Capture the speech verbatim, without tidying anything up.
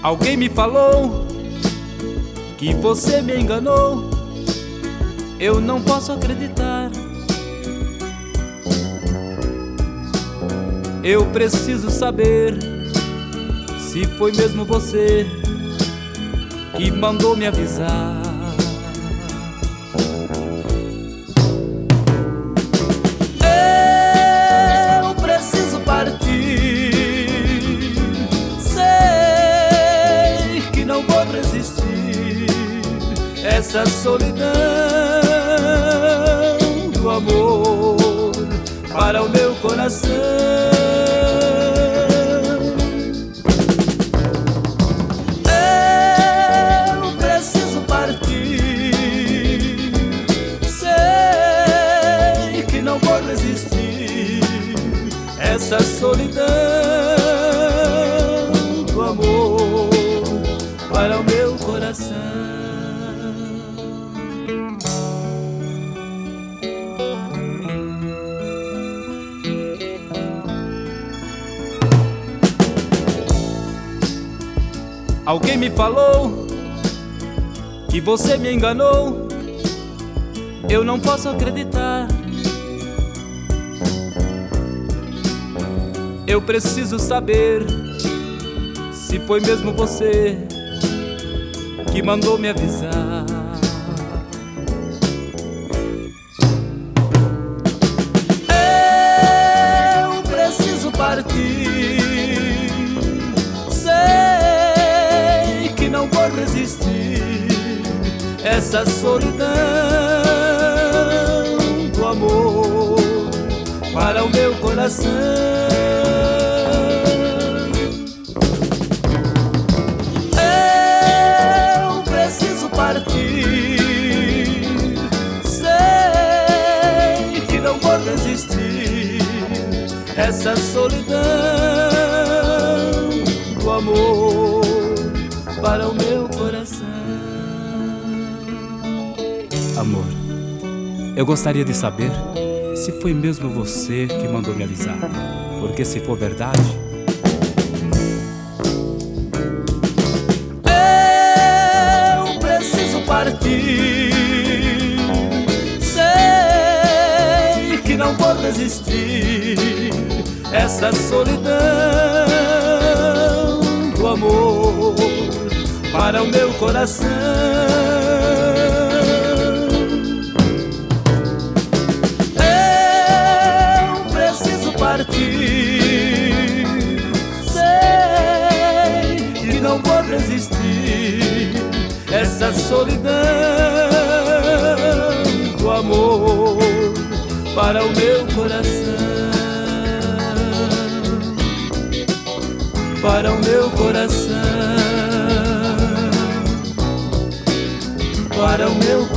Alguém me falou que você me enganou. Eu não posso acreditar. Eu preciso saber se foi mesmo você que mandou me avisar. Eu preciso partir. Sei que não vou resistir essa solidão do amor para o meu coração. Eu preciso partir. Sei que não vou resistir essa solidão do amor para o meu coração. Alguém me falou que você me enganou. Eu não posso acreditar. Eu preciso saber se foi mesmo você que mandou me avisar. Eu preciso partir. Não vou resistir essa solidão do amor para o meu coração. Eu preciso partir. Sei que não vou resistir essa solidão do amor para o meu coração. Amor, eu gostaria de saber se foi mesmo você que mandou me avisar. Porque se for verdade, eu preciso partir. Sei que não vou resistir essa solidão do amor para o meu coração. Eu preciso partir. Sei que não vou resistir essa solidão do amor para o meu coração. Para o meu coração. Para o meu